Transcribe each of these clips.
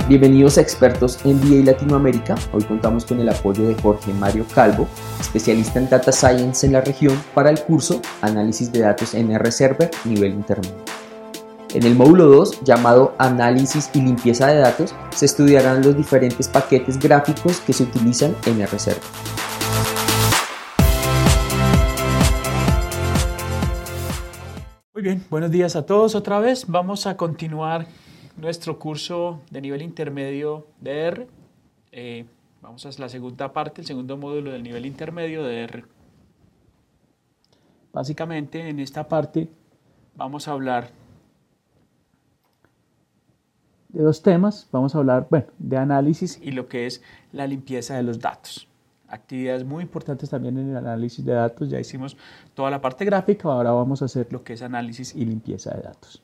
Bienvenidos a Expertos en MBA Latinoamérica. Hoy contamos con el apoyo de Jorge Mario Calvo, especialista en Data Science en la región, para el curso Análisis de Datos en R-Server nivel intermedio. En el módulo 2, llamado Análisis y Limpieza de Datos, se estudiarán los diferentes paquetes gráficos que se utilizan en R-Server. Muy bien, buenos días a todos otra vez. Vamos a continuar nuestro curso de nivel intermedio de R. Vamos a la segunda parte, el segundo módulo del nivel intermedio de R. Básicamente en esta parte vamos a hablar de dos temas. Vamos a hablar de análisis y lo que es la limpieza de los datos. Actividades muy importantes también en el análisis de datos. Ya hicimos toda la parte gráfica, ahora vamos a hacer lo que es análisis y limpieza de datos.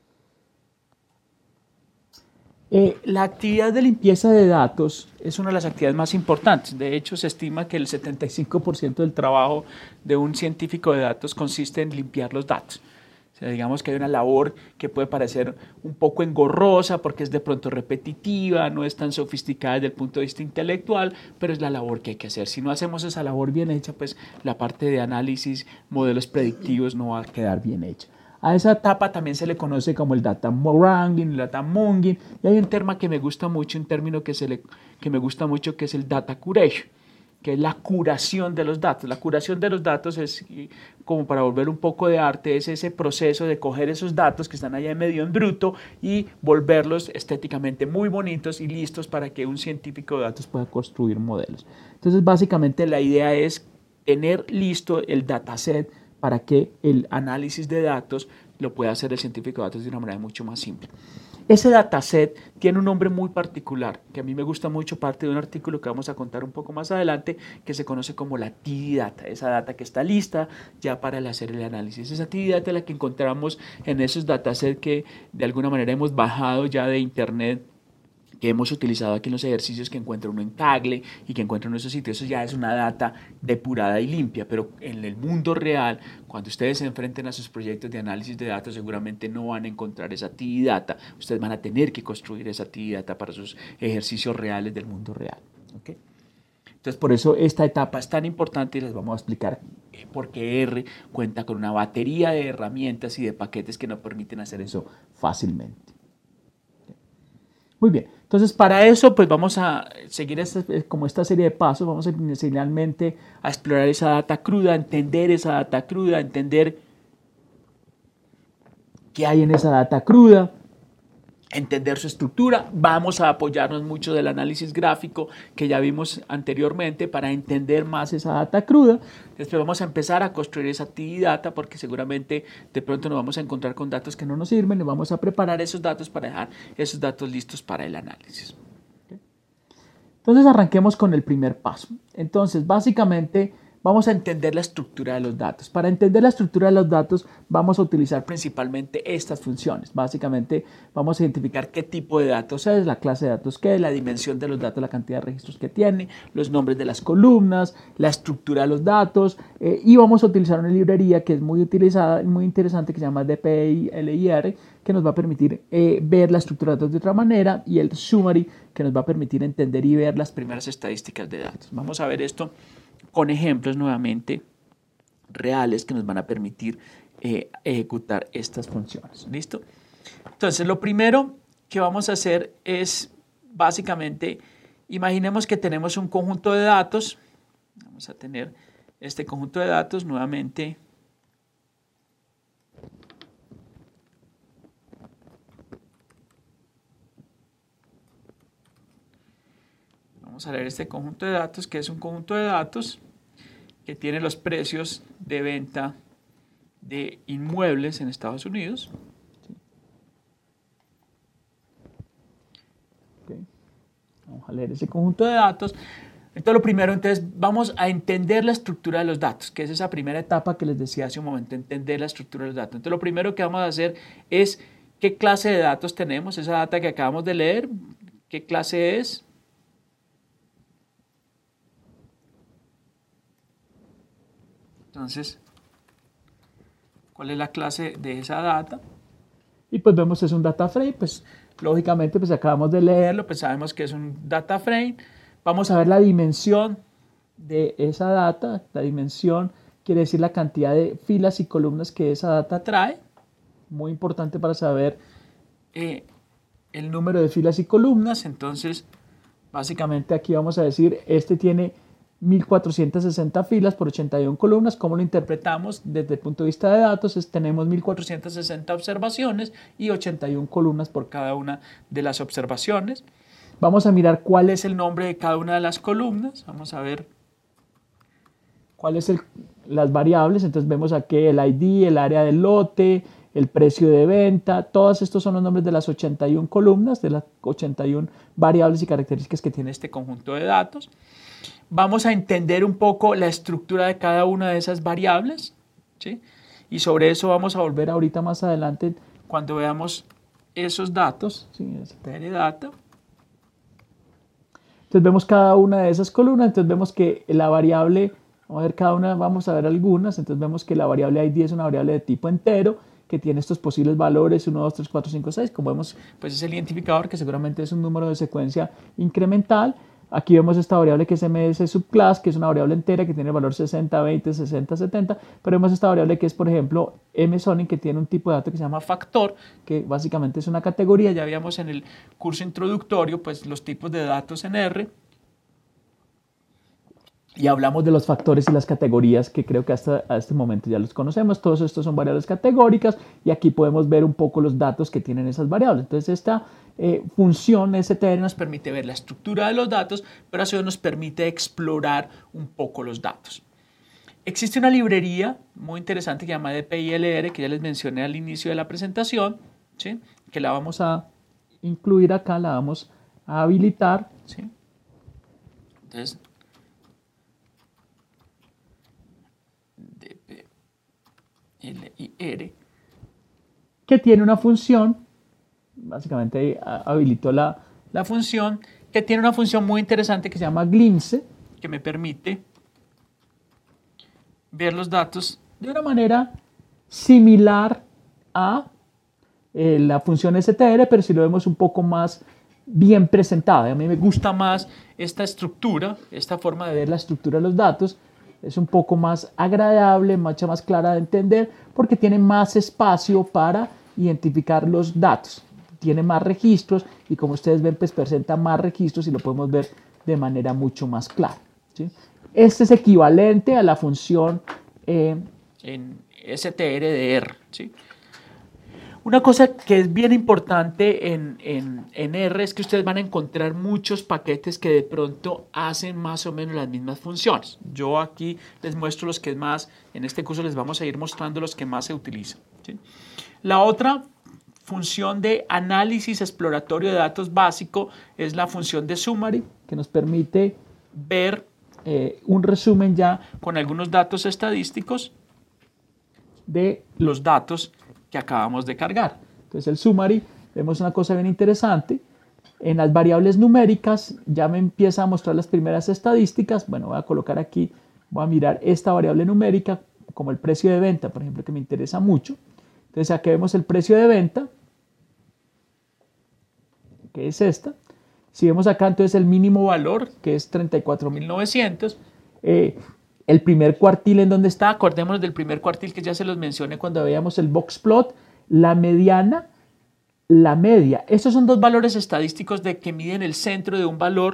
La actividad de limpieza de datos es una de las actividades más importantes. De hecho, se estima que el 75% del trabajo de un científico de datos consiste en limpiar los datos. O sea, digamos que hay una labor que puede parecer un poco engorrosa porque es de pronto repetitiva, no es tan sofisticada desde el punto de vista intelectual, pero es la labor que hay que hacer. Si no hacemos esa labor bien hecha, pues la parte de análisis, modelos predictivos no va a quedar bien hecha. A esa etapa también se le conoce como el data wrangling, el data monging, y hay un término que me gusta mucho, que es el data curation, que es la curación de los datos. La curación de los datos es, como para volver un poco de arte, es ese proceso de coger esos datos que están allá medio en bruto y volverlos estéticamente muy bonitos y listos para que un científico de datos pueda construir modelos. Entonces, básicamente la idea es tener listo el dataset para que el análisis de datos lo pueda hacer el científico de datos de una manera mucho más simple. Ese dataset tiene un nombre muy particular, que a mí me gusta mucho, parte de un artículo que vamos a contar un poco más adelante, que se conoce como la TD Data, esa data que está lista ya para hacer el análisis. Esa TD Data es la que encontramos en esos datasets que de alguna manera hemos bajado ya de internet, que hemos utilizado aquí en los ejercicios que encuentra uno en Kaggle y que encuentra en esos sitios. Eso ya es una data depurada y limpia, pero en el mundo real, cuando ustedes se enfrenten a sus proyectos de análisis de datos, seguramente no van a encontrar esa TD Data. Ustedes van a tener que construir esa TD Data para sus ejercicios reales del mundo real. ¿Okay? Entonces, por eso esta etapa es tan importante y les vamos a explicar por qué R cuenta con una batería de herramientas y de paquetes que nos permiten hacer eso fácilmente. Muy bien, entonces para eso pues vamos a seguir esta serie de pasos. Vamos a inicialmente a explorar esa data cruda, entender esa data cruda, entender qué hay en esa data cruda, entender su estructura. Vamos a apoyarnos mucho del análisis gráfico que ya vimos anteriormente para entender más esa data cruda. Después vamos a empezar a construir esa TD Data porque seguramente de pronto nos vamos a encontrar con datos que no nos sirven y vamos a preparar esos datos para dejar esos datos listos para el análisis. ¿Okay? Entonces arranquemos con el primer paso. Entonces básicamente vamos a entender la estructura de los datos. Para entender la estructura de los datos vamos a utilizar principalmente estas funciones. Básicamente vamos a identificar qué tipo de datos es, la clase de datos que es, la dimensión de los datos, la cantidad de registros que tiene, los nombres de las columnas, la estructura de los datos y vamos a utilizar una librería que es muy utilizada, muy interesante, que se llama dplyr, que nos va a permitir ver la estructura de datos de otra manera, y el summary, que nos va a permitir entender y ver las primeras estadísticas de datos. Vamos a ver esto con ejemplos nuevamente reales que nos van a permitir ejecutar estas funciones. ¿Listo? Entonces, lo primero que vamos a hacer es, básicamente, imaginemos que tenemos un conjunto de datos. Vamos a tener este conjunto de datos nuevamente. Vamos a leer este conjunto de datos, que es un conjunto de datos que tiene los precios de venta de inmuebles en Estados Unidos. Okay. Vamos a leer ese conjunto de datos. Entonces, lo primero, vamos a entender la estructura de los datos, que es esa primera etapa que les decía hace un momento, entender la estructura de los datos. Entonces, lo primero que vamos a hacer es qué clase de datos tenemos, esa data que acabamos de leer, qué clase es. Entonces, ¿cuál es la clase de esa data? Y pues vemos es un data frame, pues Lógicamente, pues acabamos de leerlo, pues sabemos que es un data frame. Vamos a ver la dimensión de esa data. La dimensión quiere decir la cantidad de filas y columnas que esa data trae. Muy importante para saber el número de filas y columnas. Entonces, básicamente aquí vamos a decir, este tiene 1460 filas por 81 columnas. ¿Cómo lo interpretamos desde el punto de vista de datos? Tenemos 1460 observaciones y 81 columnas por cada una de las observaciones. Vamos a mirar cuál es el nombre de cada una de las columnas. Vamos a ver cuáles las variables. Entonces vemos aquí el ID, el área del lote, el precio de venta. Todos estos son los nombres de las 81 columnas, de las 81 variables y características que tiene este conjunto de datos. Vamos a entender un poco la estructura de cada una de esas variables, ¿sí? Y sobre eso vamos a volver ahorita más adelante cuando veamos esos datos, ¿sí? Data. Entonces vemos cada una de esas columnas. Entonces vemos que la variable, vamos a ver cada una, vamos a ver algunas. Entonces vemos que la variable ID es una variable de tipo entero que tiene estos posibles valores 1, 2, 3, 4, 5, 6. Como vemos, pues es el identificador que seguramente es un número de secuencia incremental. Aquí vemos esta variable que es ms subclass, que es una variable entera que tiene el valor 60, 20, 60, 70, pero vemos esta variable que es, por ejemplo, mzoning, que tiene un tipo de dato que se llama factor, que básicamente es una categoría. Ya habíamos en el curso introductorio pues los tipos de datos en R, y hablamos de los factores y las categorías que creo que hasta este momento ya los conocemos. Todos estos son variables categóricas y aquí podemos ver un poco los datos que tienen esas variables. Entonces esta función str nos permite ver la estructura de los datos, pero a su vez nos permite explorar un poco los datos. Existe una librería muy interesante que se llama dpilr, que ya les mencioné al inicio de la presentación, ¿sí? Que la vamos a incluir acá, la vamos a habilitar, ¿sí? Entonces, dpilr, que tiene una función, básicamente habilitó la función, que tiene una función muy interesante que se llama glimpse, que me permite ver los datos de una manera similar a la función str, pero si lo vemos un poco más bien presentada. A mí me gusta más esta estructura, esta forma de ver la estructura de los datos. Es un poco más agradable, mucho más clara de entender, porque tiene más espacio para identificar los datos. Tiene más registros y, como ustedes ven, pues presenta más registros y lo podemos ver de manera mucho más clara, ¿sí? Este es equivalente a la función en str de R, ¿sí? Una cosa que es bien importante en R es que ustedes van a encontrar muchos paquetes que de pronto hacen más o menos las mismas funciones. Yo aquí les muestro los que más, en este curso les vamos a ir mostrando los que más se utilizan, ¿sí? La otra función de análisis exploratorio de datos básico es la función de summary, que nos permite ver un resumen ya con algunos datos estadísticos de los datos que acabamos de cargar. Entonces el summary, vemos una cosa bien interesante. En las variables numéricas ya me empieza a mostrar las primeras estadísticas. Bueno, voy a colocar aquí, voy a mirar esta variable numérica como el precio de venta, por ejemplo, que me interesa mucho. Entonces aquí vemos el precio de venta, que es esta. Si vemos acá, entonces el mínimo valor, que es 34.900. El primer cuartil, ¿en dónde está? Acordémonos del primer cuartil que ya se los mencioné cuando veíamos el box plot. La mediana, la media. Estos son dos valores estadísticos que miden el centro de un valor.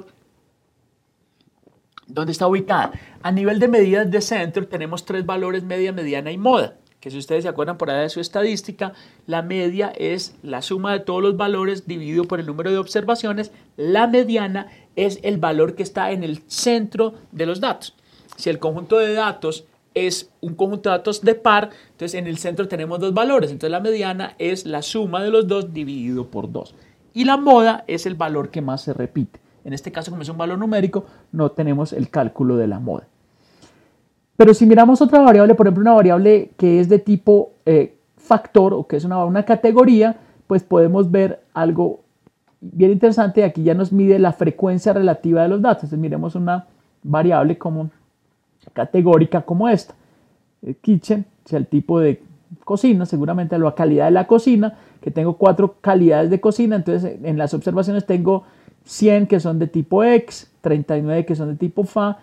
¿Dónde está ubicada? A nivel de medidas de centro tenemos tres valores: media, mediana y moda. Que si ustedes se acuerdan por ahí de su estadística, la media es la suma de todos los valores dividido por el número de observaciones. La mediana es el valor que está en el centro de los datos. Si el conjunto de datos es un conjunto de datos de par, entonces en el centro tenemos dos valores. Entonces la mediana es la suma de los dos dividido por 2. Y la moda es el valor que más se repite. En este caso, como es un valor numérico, no tenemos el cálculo de la moda. Pero si miramos otra variable, por ejemplo, una variable que es de tipo factor, o que es una categoría, pues podemos ver algo bien interesante. Aquí ya nos mide la frecuencia relativa de los datos. Entonces miremos una variable como categórica como esta. Kitchen, o sea, el tipo de cocina, seguramente la calidad de la cocina, que tengo 4 calidades de cocina, entonces en las observaciones tengo 100 que son de tipo X, 39 que son de tipo FA,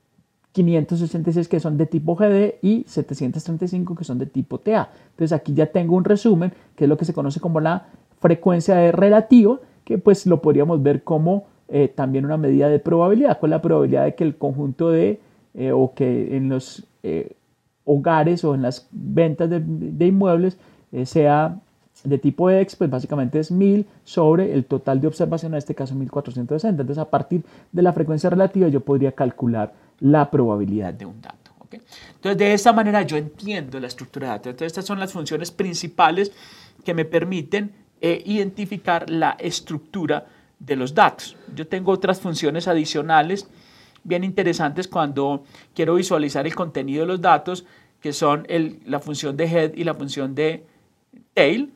566 que son de tipo GD y 735 que son de tipo TA. Entonces aquí ya tengo un resumen, que es lo que se conoce como la frecuencia de relativa, que pues lo podríamos ver como también una medida de probabilidad. ¿Cuál es la probabilidad de que el conjunto o que en los hogares o en las ventas de inmuebles sea de tipo X? Pues básicamente es 1000 sobre el total de observación, en este caso 1460. Entonces a partir de la frecuencia relativa yo podría calcular la probabilidad de un dato. ¿Okay? Entonces de esta manera yo entiendo la estructura de datos. Entonces estas son las funciones principales que me permiten identificar la estructura de los datos. Yo tengo otras funciones adicionales bien interesantes cuando quiero visualizar el contenido de los datos, que son la función de head y la función de tail,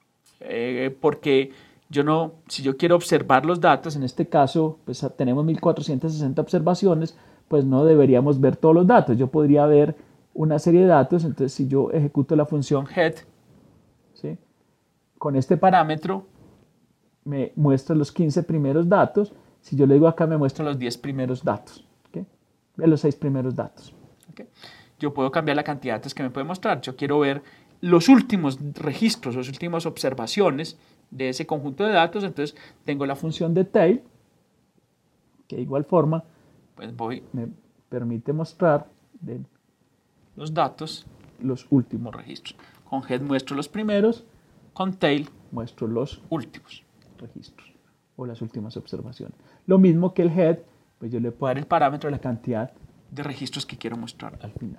porque si yo quiero observar los datos, en este caso pues tenemos 1460 observaciones, pues no deberíamos ver todos los datos. Yo podría ver una serie de datos, entonces si yo ejecuto la función head, ¿sí?, con este parámetro me muestra los 15 primeros datos. Si yo le digo acá, me muestra los 10 primeros datos, ¿okay?, de los 6 primeros datos. ¿Okay? Yo puedo cambiar la cantidad de datos que me puede mostrar. Yo quiero ver los últimos registros, las últimas observaciones de ese conjunto de datos. Entonces tengo la función de tail, que de igual forma pues me permite mostrar de los datos los últimos registros. Con head muestro los primeros, con tail muestro los últimos registros o las últimas observaciones. Lo mismo que el head, pues yo le puedo dar el parámetro de la cantidad de registros que quiero mostrar al final.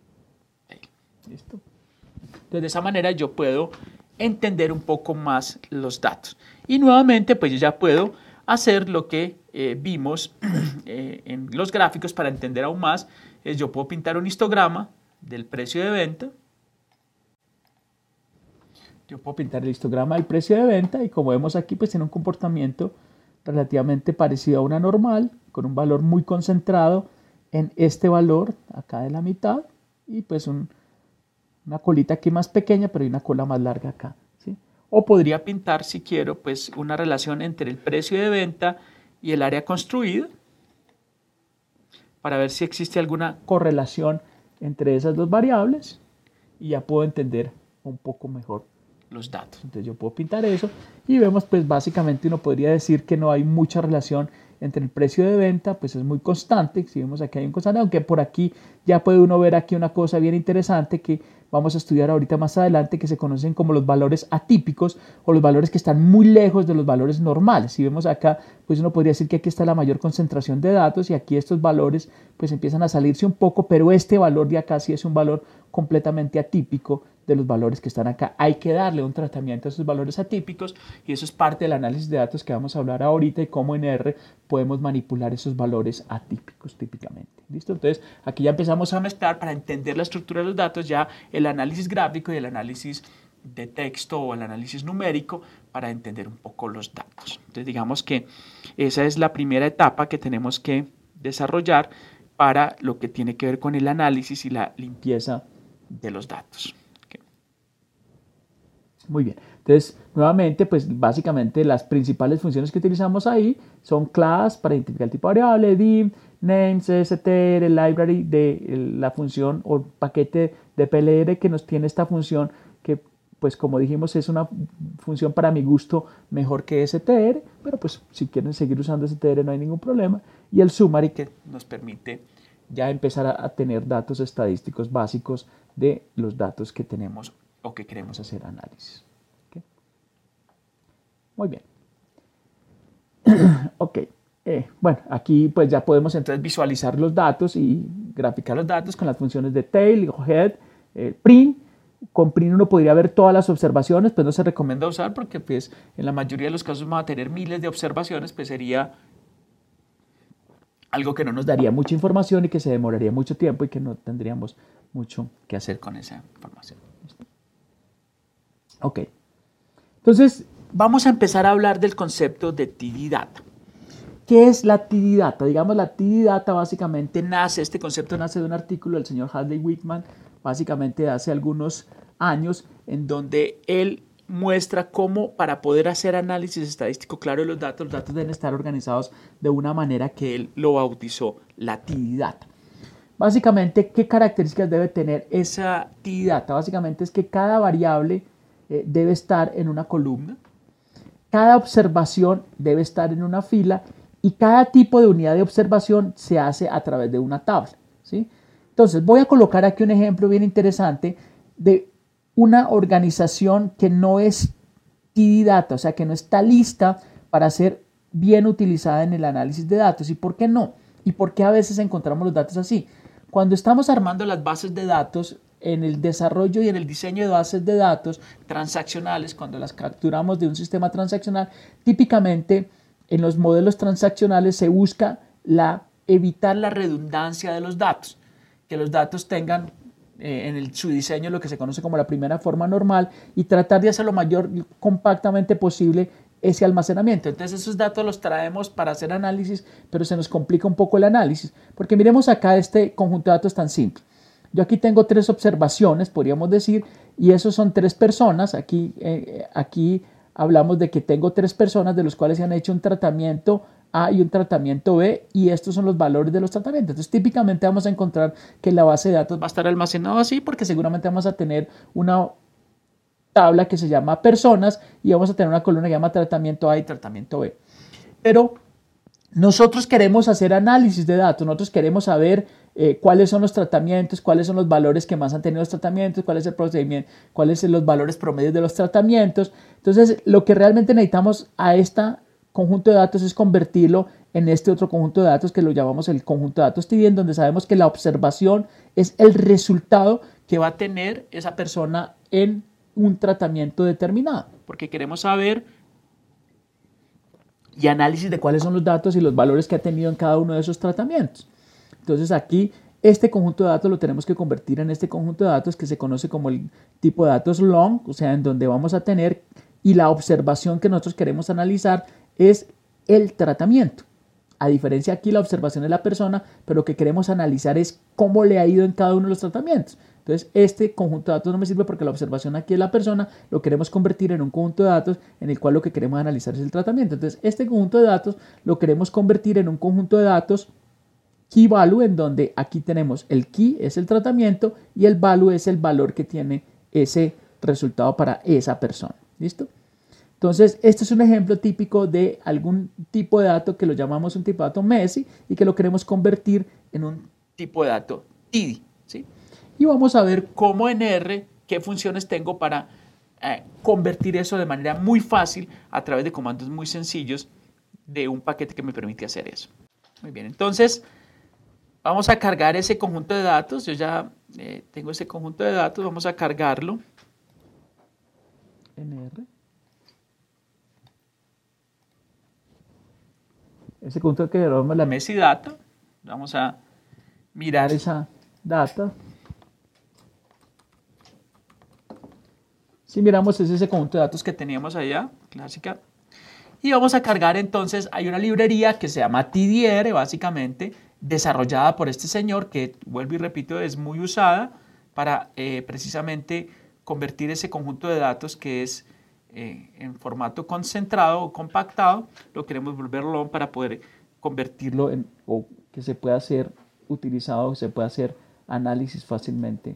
¿Listo? Entonces de esa manera yo puedo entender un poco más los datos. Y nuevamente pues yo ya puedo hacer lo que vimos en los gráficos para entender aún más. Yo puedo pintar un histograma del precio de venta. Yo puedo pintar el histograma del precio de venta y como vemos aquí pues tiene un comportamiento relativamente parecido a una normal, con un valor muy concentrado en este valor acá de la mitad y pues una colita aquí más pequeña, pero hay una cola más larga acá, ¿sí? O podría pintar, si quiero, pues una relación entre el precio de venta y el área construida para ver si existe alguna correlación entre esas dos variables y ya puedo entender un poco mejor los datos. Entonces yo puedo pintar eso y vemos pues básicamente uno podría decir que no hay mucha relación entre el precio de venta, pues es muy constante. Si vemos aquí hay un constante, aunque por aquí ya puede uno ver aquí una cosa bien interesante que vamos a estudiar ahorita más adelante, que se conocen como los valores atípicos o los valores que están muy lejos de los valores normales. Si vemos acá, pues uno podría decir que aquí está la mayor concentración de datos y aquí estos valores pues empiezan a salirse un poco, pero este valor de acá sí es un valor completamente atípico de los valores que están acá. Hay que darle un tratamiento a esos valores atípicos y eso es parte del análisis de datos que vamos a hablar ahorita y cómo en R podemos manipular esos valores atípicos típicamente. ¿Listo? Entonces aquí ya empezamos a mezclar para entender la estructura de los datos ya el análisis gráfico y el análisis de texto o el análisis numérico para entender un poco los datos. Entonces digamos que esa es la primera etapa que tenemos que desarrollar para lo que tiene que ver con el análisis y la limpieza de los datos. Muy bien, entonces nuevamente pues básicamente las principales funciones que utilizamos ahí son class para identificar el tipo de variable, div, names, str, library de la función o paquete de PLR que nos tiene esta función que pues como dijimos es una función para mi gusto mejor que str, pero pues si quieren seguir usando str no hay ningún problema, y el summary que nos permite ya empezar a tener datos estadísticos básicos de los datos que tenemos o que queremos hacer análisis. ¿Okay? Muy bien. Ok. Bueno, aquí pues ya podemos entonces visualizar los datos y graficar los datos con las funciones de tail, head, print. Con print uno podría ver todas las observaciones, pues no se recomienda usar porque pues en la mayoría de los casos vamos a tener miles de observaciones, pues sería algo que no nos daría mucha información y que se demoraría mucho tiempo y que no tendríamos mucho que hacer con esa información. Ok, entonces vamos a empezar a hablar del concepto de TD Data. ¿Qué es la TD Data? Digamos, la TD Data básicamente este concepto nace de un artículo del señor Hadley Whitman, básicamente hace algunos años, en donde él muestra cómo para poder hacer análisis estadístico claro de los datos deben estar organizados de una manera que él lo bautizó la TD Data. Básicamente, ¿qué características debe tener esa TD Data? Básicamente es que cada variable debe estar en una columna, cada observación debe estar en una fila y cada tipo de unidad de observación se hace a través de una tabla, ¿sí? Entonces, voy a colocar aquí un ejemplo bien interesante de una organización que no es TD Data, o sea, que no está lista para ser bien utilizada en el análisis de datos. ¿Y por qué no? ¿Y por qué a veces encontramos los datos así? Cuando estamos armando las bases de datos, en el desarrollo y en el diseño de bases de datos transaccionales, cuando las capturamos de un sistema transaccional, típicamente en los modelos transaccionales se busca evitar la redundancia de los datos, que los datos tengan su diseño lo que se conoce como la primera forma normal y tratar de hacer lo mayor compactamente posible ese almacenamiento. Entonces esos datos los traemos para hacer análisis, pero se nos complica un poco el análisis, porque miremos acá este conjunto de datos tan simple. Yo aquí tengo 3 observaciones, podríamos decir, y esos son 3 personas. Aquí hablamos de que tengo 3 personas de los cuales se han hecho un tratamiento A y un tratamiento B, y estos son los valores de los tratamientos. Entonces, típicamente vamos a encontrar que la base de datos va a estar almacenada así, porque seguramente vamos a tener una tabla que se llama personas y vamos a tener una columna que se llama tratamiento A y tratamiento B. Pero nosotros queremos hacer análisis de datos, nosotros queremos saber cuáles son los tratamientos, cuáles son los valores que más han tenido los tratamientos, cuál es el procedimiento, cuáles son los valores promedios de los tratamientos. Entonces, lo que realmente necesitamos a este conjunto de datos es convertirlo en este otro conjunto de datos que lo llamamos el conjunto de datos TD, en donde sabemos que la observación es el resultado que va a tener esa persona en un tratamiento determinado, porque queremos saber y análisis de cuáles son los datos y los valores que ha tenido en cada uno de esos tratamientos. Entonces aquí este conjunto de datos lo tenemos que convertir en este conjunto de datos que se conoce como el tipo de datos long, o sea, en donde vamos a tener, y la observación que nosotros queremos analizar es el tratamiento. A diferencia aquí la observación es la persona, pero lo que queremos analizar es cómo le ha ido en cada uno de los tratamientos. Entonces, este conjunto de datos no me sirve porque la observación aquí es la persona, lo queremos convertir en un conjunto de datos en el cual lo que queremos analizar es el tratamiento. Entonces, este conjunto de datos lo queremos convertir en un conjunto de datos key value, en donde aquí tenemos el key es el tratamiento y el value es el valor que tiene ese resultado para esa persona. ¿Listo? Entonces, este es un ejemplo típico de algún tipo de dato que lo llamamos un tipo de dato Messi y que lo queremos convertir en un tipo de dato TD, ¿sí? Y vamos a ver cómo en R, qué funciones tengo para convertir eso de manera muy fácil a través de comandos muy sencillos de un paquete que me permite hacer eso. Muy bien, entonces vamos a cargar ese conjunto de datos. Yo ya tengo ese conjunto de datos, vamos a cargarlo en R. Ese conjunto que llamamos la Messi Data. Vamos a mirar esa data. Si miramos es ese conjunto de datos que teníamos allá, clásica. Y vamos a cargar entonces, hay una librería que se llama TDR, básicamente, desarrollada por este señor, que vuelvo y repito, es muy usada para precisamente convertir ese conjunto de datos que es en formato concentrado o compactado, lo queremos volver long para poder convertirlo en, o que se pueda ser utilizado, se pueda hacer análisis fácilmente.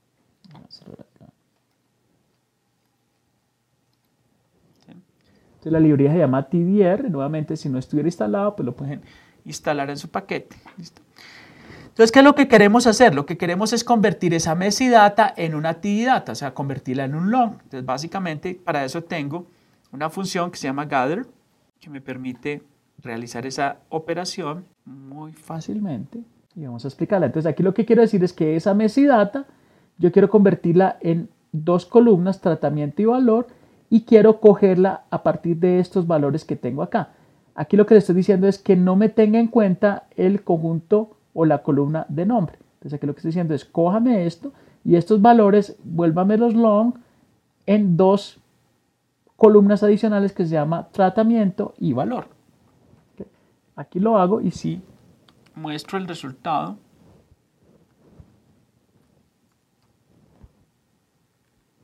Entonces la librería se llama TDR, nuevamente si no estuviera instalado, pues lo pueden instalar en su paquete. ¿Listo? Entonces, ¿qué es lo que queremos hacer? Lo que queremos es convertir esa Messi Data en una TD Data, o sea, convertirla en un long. Entonces, básicamente, para eso tengo una función que se llama gather, que me permite realizar esa operación muy fácilmente. Y vamos a explicarla. Entonces, aquí lo que quiero decir es que esa Messi Data, yo quiero convertirla en 2 columnas, tratamiento y valor, y quiero cogerla a partir de estos valores que tengo acá. Aquí lo que le estoy diciendo es que no me tenga en cuenta el conjunto o la columna de nombre. Entonces aquí lo que estoy diciendo es cójame esto y estos valores vuélvamelos long en 2 columnas adicionales que se llama tratamiento y valor. ¿Okay? Aquí lo hago y si muestro el resultado,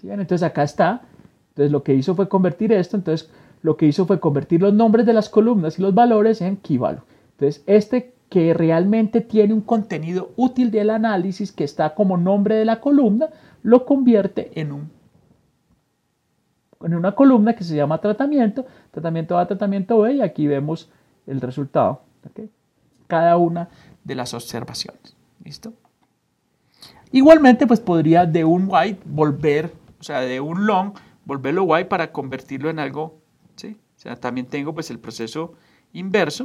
¿Sí ven? Entonces acá está. Entonces lo que hizo fue convertir esto. Entonces lo que hizo fue convertir los nombres de las columnas y los valores en key value. Entonces este que realmente tiene un contenido útil del análisis que está como nombre de la columna, lo convierte en una columna que se llama tratamiento. Tratamiento A, tratamiento B, y aquí vemos el resultado. ¿Okay? Cada una de las observaciones. ¿Listo? Igualmente, pues podría de un white volver, o sea, de un long, volverlo white para convertirlo en algo, ¿sí? O sea, también tengo pues el proceso inverso.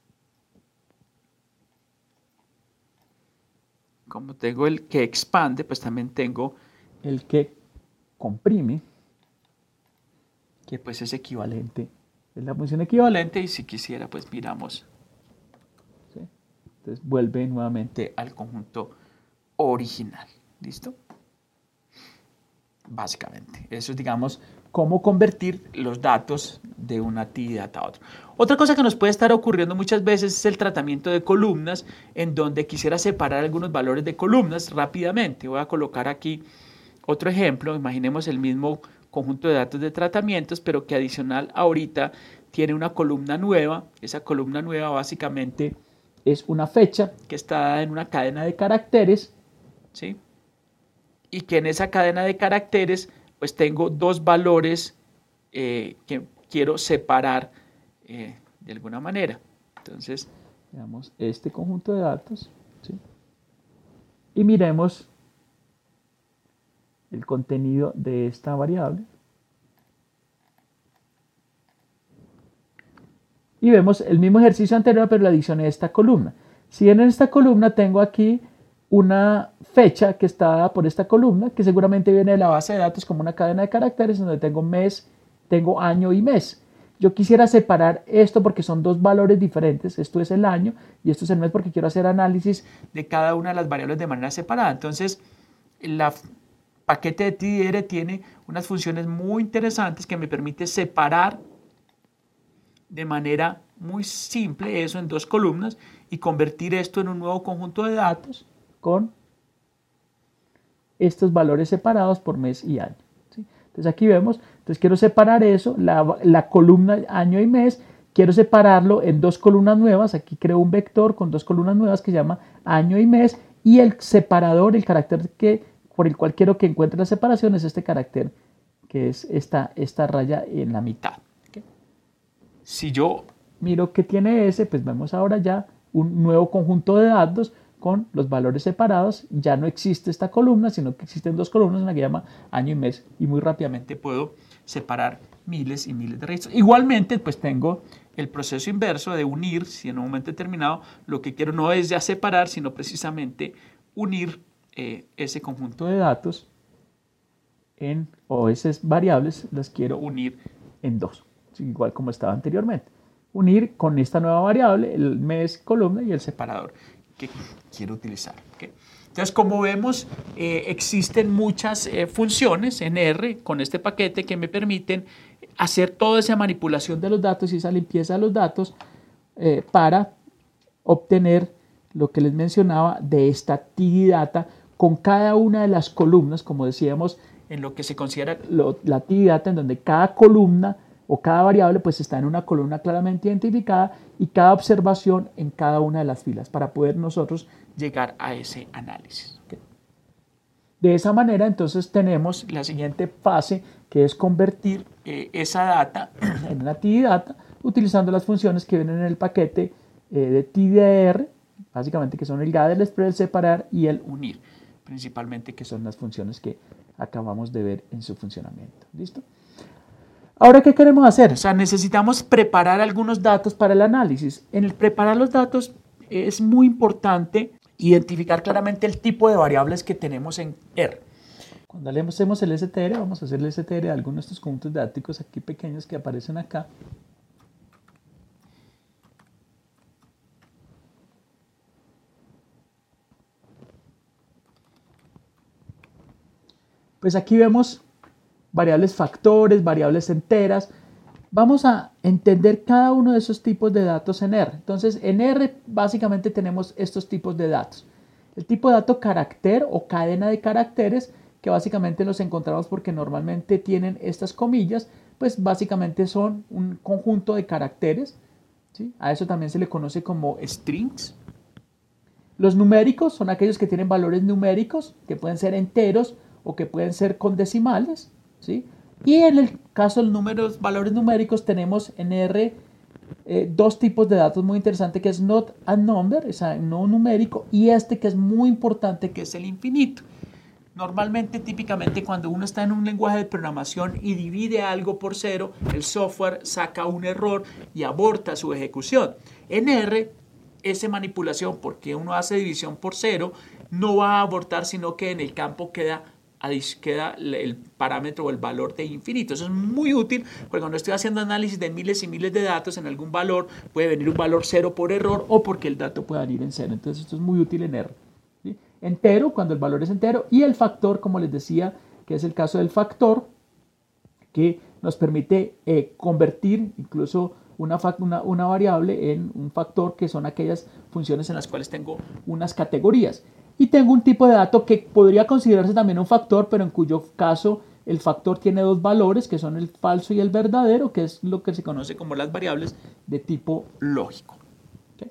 Como tengo el que expande, pues también tengo el que comprime, que pues es equivalente, es la función equivalente, y si quisiera, pues miramos. ¿Sí? Entonces vuelve nuevamente al conjunto original. ¿Listo? Básicamente, eso es, digamos, cómo convertir los datos de una actividad a otra. Otra cosa que nos puede estar ocurriendo muchas veces es el tratamiento de columnas, en donde quisiera separar algunos valores de columnas rápidamente. Voy a colocar aquí otro ejemplo. Imaginemos el mismo conjunto de datos de tratamientos, pero que adicional ahorita tiene una columna nueva. Esa columna nueva básicamente es una fecha que está dada en una cadena de caracteres, ¿sí? Y que en esa cadena de caracteres pues tengo dos valores que quiero separar de alguna manera. Entonces, veamos este conjunto de datos, ¿sí? Y miremos el contenido de esta variable. Y vemos el mismo ejercicio anterior, pero le adicioné esta columna. Si en esta columna tengo aquí una fecha que está dada por esta columna, que seguramente viene de la base de datos como una cadena de caracteres, donde tengo mes, tengo año y mes. Yo quisiera separar esto porque son dos valores diferentes. Esto es el año y esto es el mes, porque quiero hacer análisis de cada una de las variables de manera separada. Entonces, el paquete de TDR tiene unas funciones muy interesantes que me permite separar de manera muy simple eso en dos columnas y convertir esto en un nuevo conjunto de datos con estos valores separados por mes y año, ¿sí? Entonces aquí vemos, entonces quiero separar eso, la columna año y mes, quiero separarlo en dos columnas nuevas. Aquí creo un vector con dos columnas nuevas que se llama año y mes, y el separador, el carácter por el cual quiero que encuentre la separación, es este carácter que es esta raya en la mitad. ¿Okay? Si yo miro que tiene ese, pues vemos ahora ya un nuevo conjunto de datos con los valores separados. Ya no existe esta columna, sino que existen dos columnas, una que llama año y mes, y muy rápidamente puedo separar miles y miles de registros. Igualmente, pues tengo el proceso inverso de unir. Si en un momento determinado lo que quiero no es ya separar, sino precisamente unir ese conjunto de datos o esas variables, las quiero unir en dos, igual como estaba anteriormente. Unir con esta nueva variable el mes, columna, y el separador que quiero utilizar. ¿Okay? Entonces, como vemos, existen muchas funciones en R con este paquete que me permiten hacer toda esa manipulación de los datos y esa limpieza de los datos para obtener lo que les mencionaba de esta TD Data con cada una de las columnas, como decíamos, en lo que se considera la TD Data, en donde cada columna o cada variable pues está en una columna claramente identificada y cada observación en cada una de las filas, para poder nosotros llegar a ese análisis. ¿Okay? De esa manera, entonces, tenemos la siguiente fase, que es convertir esa data en una TD Data utilizando las funciones que vienen en el paquete de TDR, básicamente, que son el gather, el spread, el separar y el unir, principalmente, que son las funciones que acabamos de ver en su funcionamiento. ¿Listo? Ahora, ¿qué queremos hacer? O sea, necesitamos preparar algunos datos para el análisis. En el preparar los datos es muy importante identificar claramente el tipo de variables que tenemos en R. Cuando le hacemos el STR, vamos a hacer el STR de algunos de estos conjuntos didácticos aquí pequeños que aparecen acá. Pues aquí vemos variables factores, variables enteras. Vamos a entender cada uno de esos tipos de datos en R. Entonces, en R básicamente tenemos estos tipos de datos. El tipo de dato carácter o cadena de caracteres, que básicamente los encontramos porque normalmente tienen estas comillas, pues básicamente son un conjunto de caracteres, ¿sí? A eso también se le conoce como strings. Los numéricos son aquellos que tienen valores numéricos, que pueden ser enteros o que pueden ser con decimales, ¿sí? Y en el caso de los valores numéricos tenemos en R dos tipos de datos muy interesantes, que es not a number, o sea, no numérico, y este que es muy importante, que es el infinito. Normalmente, típicamente, cuando uno está en un lenguaje de programación y divide algo por cero, el software saca un error y aborta su ejecución. En R, esa manipulación, porque uno hace división por cero, no va a abortar, sino que en el campo queda el parámetro o el valor de infinito. Eso es muy útil porque cuando estoy haciendo análisis de miles y miles de datos, en algún valor puede venir un valor cero por error o porque el dato pueda ir en cero. Entonces esto es muy útil en R. ¿Sí? Entero, cuando el valor es entero, y el factor, como les decía, que es el caso del factor, que nos permite convertir incluso una variable en un factor, que son aquellas funciones en las cuales tengo unas categorías. Y tengo un tipo de dato que podría considerarse también un factor, pero en cuyo caso el factor tiene dos valores, que son el falso y el verdadero, que es lo que se conoce como las variables de tipo lógico. ¿Okay?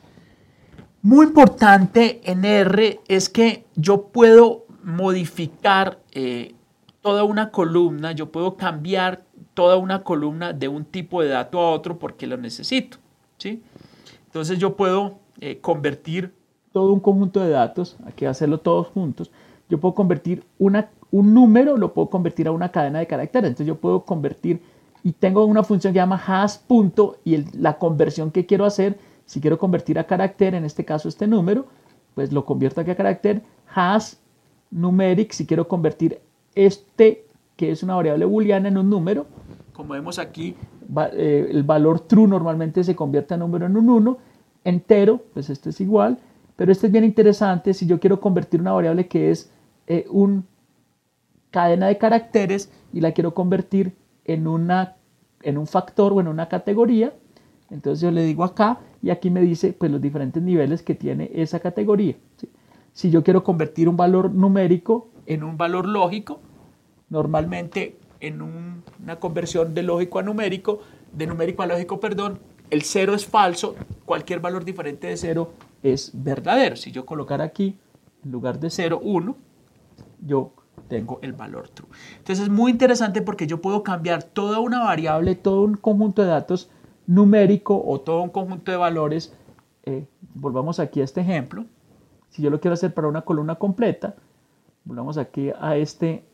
Muy importante en R es que yo puedo modificar toda una columna, yo puedo cambiar toda una columna de un tipo de dato a otro porque lo necesito, ¿sí? Entonces yo puedo convertir todo un conjunto de datos, hay que hacerlo todos juntos. Yo puedo convertir un número, lo puedo convertir a una cadena de caracteres. Entonces yo puedo convertir, y tengo una función que se llama hash punto, y la conversión que quiero hacer, si quiero convertir a carácter, en este caso este número, pues lo convierto aquí a carácter, hash numeric, si quiero convertir este, que es una variable booleana, en un número. Como vemos aquí, el valor true normalmente se convierte a número en un 1, entero, pues este es igual. Pero este es bien interesante si yo quiero convertir una variable que es una cadena de caracteres y la quiero convertir en un factor o en una categoría. Entonces yo le digo acá y aquí me dice pues los diferentes niveles que tiene esa categoría, ¿sí? Si yo quiero convertir un valor numérico en un valor lógico, normalmente en una conversión de lógico a numérico, de numérico a lógico, perdón, el 0 es falso, cualquier valor diferente de 0 es verdadero. Si yo colocara aquí, en lugar de 0, 1, yo tengo el valor true. Entonces es muy interesante porque yo puedo cambiar toda una variable, todo un conjunto de datos numérico o todo un conjunto de valores. Volvamos aquí a este ejemplo. Si yo lo quiero hacer para una columna completa, volvamos aquí a este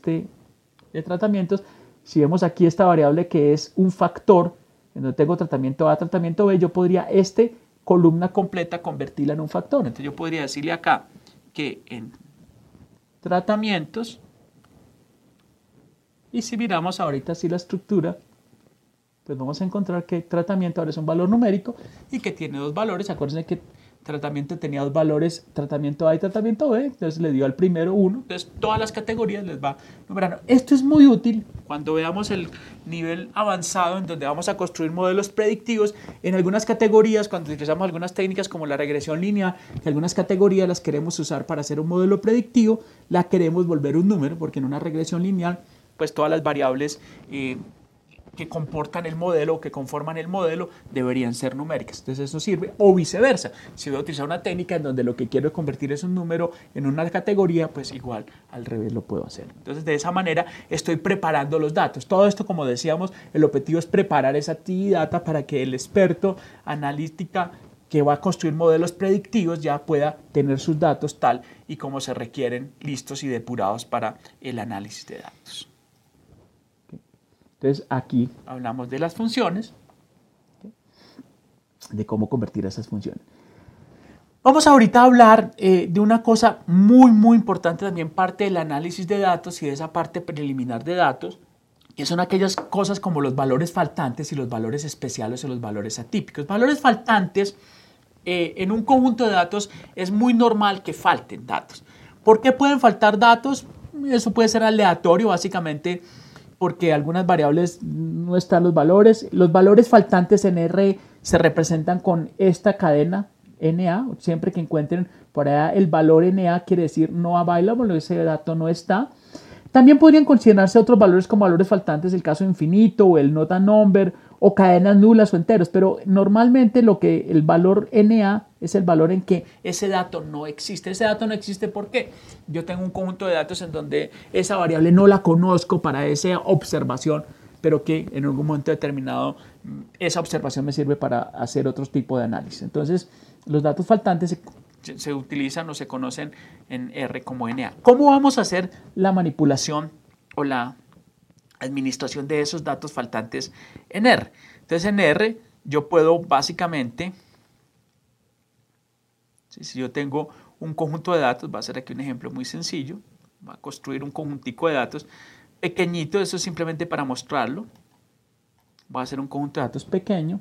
de tratamientos. Si vemos aquí esta variable que es un factor, en donde tengo tratamiento A, tratamiento B, yo podría columna completa convertirla en un factor. Entonces yo podría decirle acá que en tratamientos, y si miramos ahorita así la estructura, pues vamos a encontrar que tratamiento ahora es un valor numérico y que tiene dos valores. Acuérdense que tratamiento tenía dos valores, tratamiento A y tratamiento B, entonces le dio al primero 1, entonces todas las categorías les va numerando. Esto es muy útil cuando veamos el nivel avanzado en donde vamos a construir modelos predictivos. En algunas categorías, cuando utilizamos algunas técnicas como la regresión lineal, que algunas categorías las queremos usar para hacer un modelo predictivo, la queremos volver un número, porque en una regresión lineal, pues todas las variables que comportan el modelo o que conforman el modelo deberían ser numéricas. Entonces eso sirve, o viceversa. Si voy a utilizar una técnica en donde lo que quiero convertir es un número en una categoría, pues igual al revés lo puedo hacer. Entonces de esa manera estoy preparando los datos. Todo esto, como decíamos, el objetivo es preparar esa actividad para que el experto analítica que va a construir modelos predictivos ya pueda tener sus datos tal y como se requieren, listos y depurados para el análisis de datos. Entonces aquí hablamos de las funciones, de cómo convertir esas funciones. Vamos ahorita a hablar de una cosa muy importante, también parte del análisis de datos y de esa parte preliminar de datos, que son aquellas cosas como los valores faltantes y los valores especiales o los valores atípicos. Valores faltantes, en un conjunto de datos es muy normal que falten datos. ¿Por qué pueden faltar datos? Eso puede ser aleatorio, básicamente porque algunas variables no están los valores. Los valores faltantes en R se representan con esta cadena NA, siempre que encuentren por allá el valor NA quiere decir no available, ese dato no está. También podrían considerarse otros valores como valores faltantes, el caso infinito o el not a number o cadenas nulas o enteros, pero normalmente el valor NA es el valor en que ese dato no existe. Ese dato no existe porque yo tengo un conjunto de datos en donde esa variable no la conozco para esa observación, pero que en algún momento determinado esa observación me sirve para hacer otro tipo de análisis. Entonces, los datos faltantes se utilizan o se conocen en R como NA. ¿Cómo vamos a hacer la manipulación o la administración de esos datos faltantes en R? Entonces, en R yo puedo básicamente, si yo tengo un conjunto de datos, va a ser aquí un ejemplo muy sencillo, va a construir un conjuntico de datos pequeñito, eso es simplemente para mostrarlo. Va a ser un conjunto de datos pequeño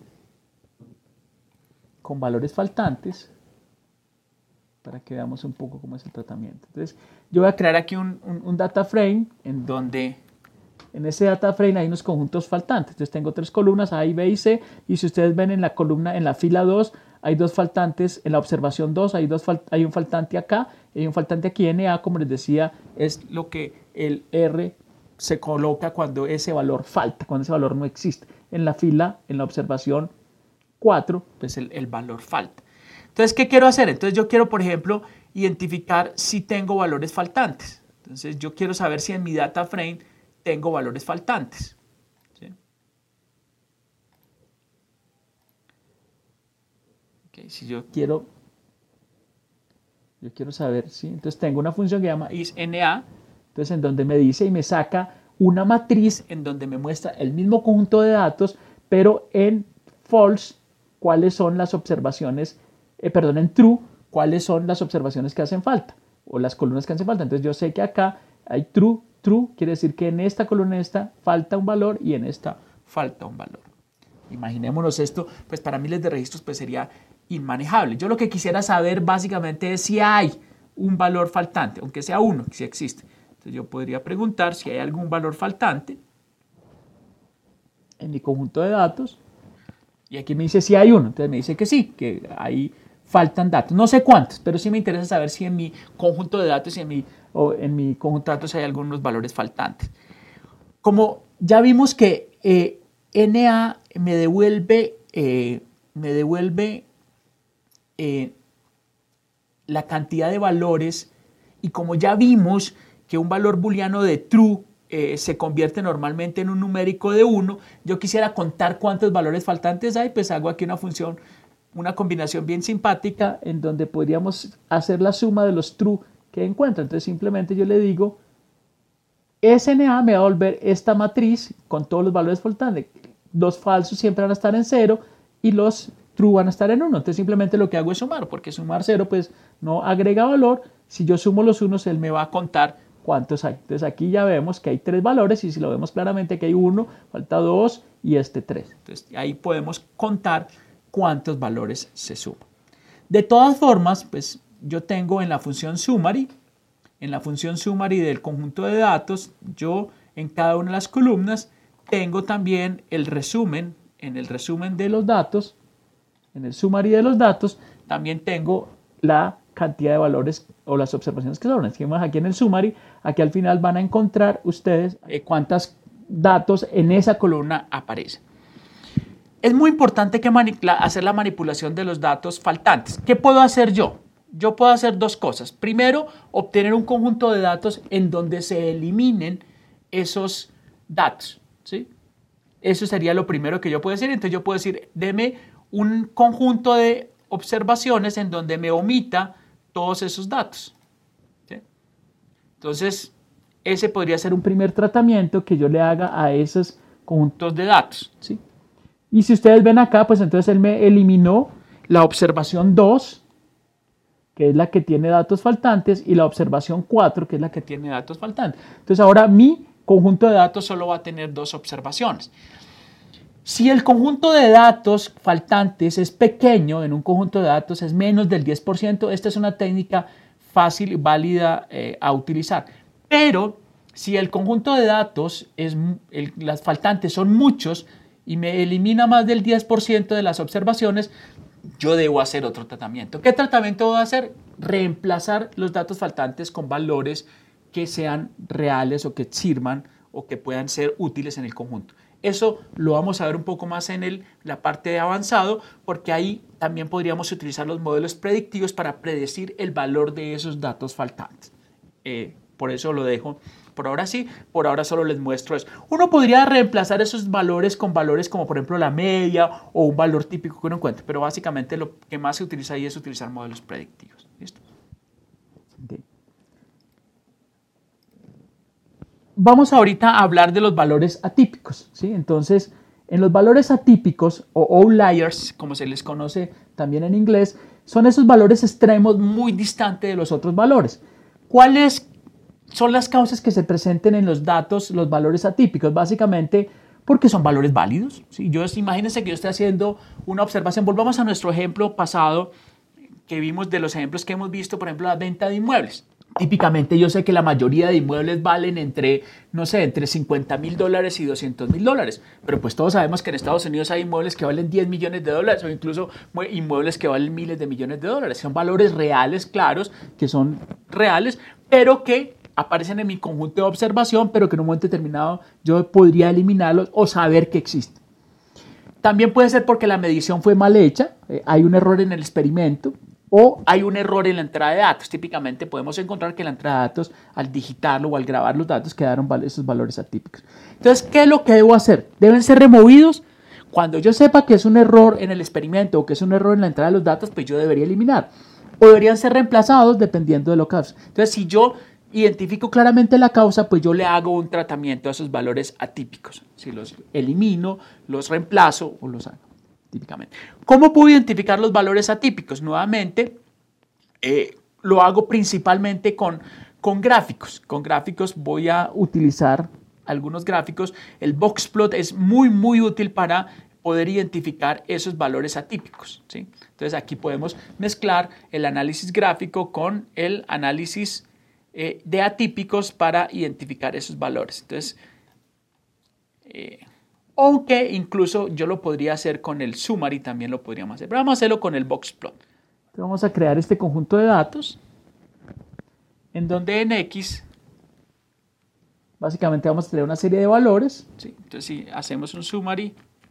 con valores faltantes para que veamos un poco cómo es el tratamiento. Entonces, yo voy a crear aquí un data frame en donde en ese data frame hay unos conjuntos faltantes. Entonces, tengo 3 columnas, A, B y C, y si ustedes ven en la columna, en la fila 2, hay 2 faltantes, en la observación 2 hay un faltante acá, hay un faltante aquí. NA, como les decía, es lo que el R se coloca cuando ese valor falta, cuando ese valor no existe. En la fila, en la observación 4, pues el valor falta. Entonces, ¿qué quiero hacer? Entonces, yo quiero, por ejemplo, identificar si tengo valores faltantes. Entonces, yo quiero saber si en mi data frame tengo valores faltantes. ¿Sí? Okay, si yo quiero saber, ¿sí? Entonces, tengo una función que se llama isNA, entonces, en donde me dice y me saca una matriz en donde me muestra el mismo conjunto de datos, pero en false, cuáles son las observaciones, en true, cuáles son las observaciones que hacen falta, o las columnas que hacen falta. Entonces yo sé que acá hay true, quiere decir que en esta columna falta un valor y en esta falta un valor. Imaginémonos esto, pues para miles de registros pues sería inmanejable. Yo lo que quisiera saber básicamente es si hay un valor faltante, aunque sea uno, si existe. Entonces yo podría preguntar si hay algún valor faltante en mi conjunto de datos. Y aquí me dice si hay uno. Entonces me dice que sí, que ahí faltan datos. No sé cuántos, pero sí me interesa saber si en mi conjunto de datos en mi conjunto de datos hay algunos valores faltantes. Como ya vimos que NA me devuelve la cantidad de valores, y como ya vimos que un valor booleano de true se convierte normalmente en un numérico de 1, yo quisiera contar cuántos valores faltantes hay, pues hago aquí una función, una combinación bien simpática en donde podríamos hacer la suma de los true que encuentro. Entonces simplemente yo le digo, SNA me va a volver esta matriz con todos los valores faltantes. Los falsos siempre van a estar en 0 y los true van a estar en 1. Entonces simplemente lo que hago es sumar, porque sumar 0 pues no agrega valor. Si yo sumo los unos, él me va a contar cuántos hay. Entonces aquí ya vemos que hay 3 valores, y si lo vemos claramente que hay 1, falta 2 y 3. Entonces ahí podemos contar cuántos valores se suman. De todas formas, pues yo tengo en la función summary del conjunto de datos, yo en cada una de las columnas tengo también el resumen, en el resumen de los datos, en el summary de los datos, también tengo la cantidad de valores o las observaciones que sobran. Seguimos aquí en el summary, aquí al final van a encontrar ustedes cuántos datos en esa columna aparecen. Es muy importante hacer la manipulación de los datos faltantes. ¿Qué puedo hacer yo? Yo puedo hacer 2 cosas. Primero, obtener un conjunto de datos en donde se eliminen esos datos, ¿sí? Eso sería lo primero que yo puedo decir. Entonces yo puedo decir, deme un conjunto de observaciones en donde me omita todos esos datos, ¿sí? Entonces, ese podría ser un primer tratamiento que yo le haga a esos conjuntos de datos, ¿sí? Y si ustedes ven acá, pues entonces él me eliminó la observación 2, que es la que tiene datos faltantes, y la observación 4, que es la que tiene datos faltantes. Entonces ahora mi conjunto de datos solo va a tener 2 observaciones. Si el conjunto de datos faltantes es pequeño, en un conjunto de datos es menos del 10%, esta es una técnica fácil y válida a utilizar. Pero si el conjunto de datos, las faltantes son muchos y me elimina más del 10% de las observaciones, yo debo hacer otro tratamiento. ¿Qué tratamiento voy a hacer? Reemplazar los datos faltantes con valores que sean reales o que sirvan o que puedan ser útiles en el conjunto. Eso lo vamos a ver un poco más en la parte de avanzado, porque ahí también podríamos utilizar los modelos predictivos para predecir el valor de esos datos faltantes. Por eso lo dejo por ahora sí, por ahora solo les muestro eso. Uno podría reemplazar esos valores con valores como por ejemplo la media o un valor típico que uno encuentre, pero básicamente lo que más se utiliza ahí es utilizar modelos predictivos. ¿Listo? Okay. Vamos ahorita a hablar de los valores atípicos, ¿sí? Entonces, en los valores atípicos o outliers, como se les conoce también en inglés, son esos valores extremos muy distantes de los otros valores. ¿Cuáles son las causas que se presenten en los datos, los valores atípicos? Básicamente porque son valores válidos, ¿sí? Imagínense que yo estoy haciendo una observación. Volvamos a nuestro ejemplo pasado que vimos de los ejemplos que hemos visto, por ejemplo, la venta de inmuebles. Típicamente yo sé que la mayoría de inmuebles valen entre $50,000 y $200,000, pero pues todos sabemos que en Estados Unidos hay inmuebles que valen $10 millones o incluso inmuebles que valen miles de millones de dólares. Son valores reales, claros, que son reales, pero que aparecen en mi conjunto de observación, pero que en un momento determinado yo podría eliminarlos o saber que existen. También puede ser porque la medición fue mal hecha, hay un error en el experimento, o hay un error en la entrada de datos. Típicamente podemos encontrar que la entrada de datos, al digitarlo o al grabar los datos, quedaron esos valores atípicos. Entonces, ¿qué es lo que debo hacer? Deben ser removidos. Cuando yo sepa que es un error en el experimento o que es un error en la entrada de los datos, pues yo debería eliminar. O deberían ser reemplazados dependiendo de lo que haga. Entonces, si yo identifico claramente la causa, pues yo le hago un tratamiento a esos valores atípicos. Si los elimino, los reemplazo o los hago. Típicamente. ¿Cómo puedo identificar los valores atípicos? Nuevamente, lo hago principalmente con gráficos. Con gráficos voy a utilizar algunos gráficos. El boxplot es muy, muy útil para poder identificar esos valores atípicos, ¿sí? Entonces aquí podemos mezclar el análisis gráfico con el análisis de atípicos para identificar esos valores. Entonces, aunque incluso yo lo podría hacer con el summary, también lo podríamos hacer. Pero vamos a hacerlo con el boxplot. Entonces vamos a crear este conjunto de datos en donde en X básicamente vamos a tener una serie de valores, ¿sí? Entonces si hacemos un summary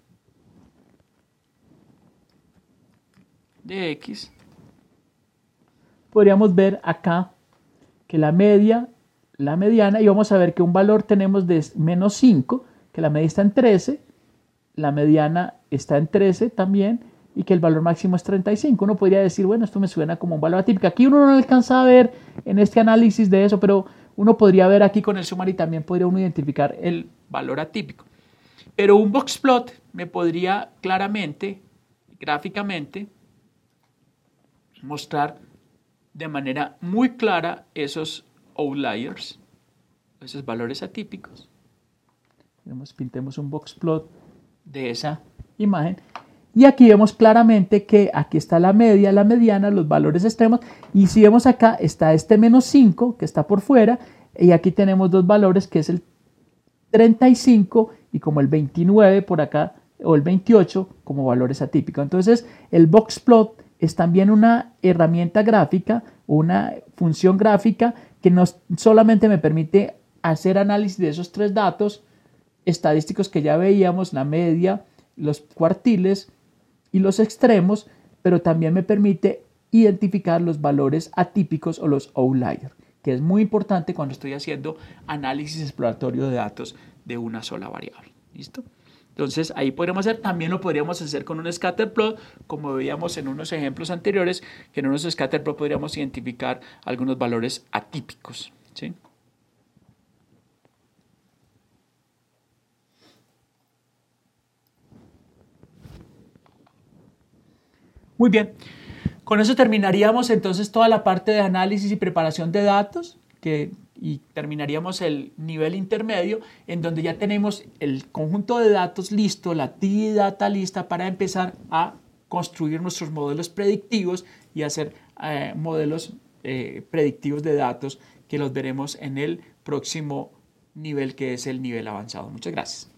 de X, podríamos ver acá que la media, la mediana, y vamos a ver que un valor tenemos de menos 5, que la media está en 13, la mediana está en 13 también, y que el valor máximo es 35. Uno podría decir, bueno, esto me suena como un valor atípico. Aquí uno no alcanza a ver en este análisis de eso, pero uno podría ver aquí con el summary también podría uno identificar el valor atípico. Pero un boxplot me podría claramente, gráficamente, mostrar de manera muy clara esos outliers, esos valores atípicos. Pintemos un boxplot de esa imagen y aquí vemos claramente que aquí está la media, la mediana, los valores extremos, y si vemos acá está este menos 5 que está por fuera y aquí tenemos dos valores que es el 35 y como el 29 por acá o el 28 como valores atípicos. Entonces el boxplot es también una herramienta gráfica, una función gráfica que no solamente me permite hacer análisis de esos tres datos estadísticos que ya veíamos, la media, los cuartiles y los extremos, pero también me permite identificar los valores atípicos o los outliers, que es muy importante cuando estoy haciendo análisis exploratorio de datos de una sola variable. ¿Listo? Entonces ahí podríamos hacer, también lo podríamos hacer con un scatterplot, como veíamos en unos ejemplos anteriores, que en unos scatterplot podríamos identificar algunos valores atípicos, ¿sí? Muy bien, con eso terminaríamos entonces toda la parte de análisis y preparación de datos y terminaríamos el nivel intermedio en donde ya tenemos el conjunto de datos listo, la TD Data lista para empezar a construir nuestros modelos predictivos y hacer modelos predictivos de datos que los veremos en el próximo nivel que es el nivel avanzado. Muchas gracias.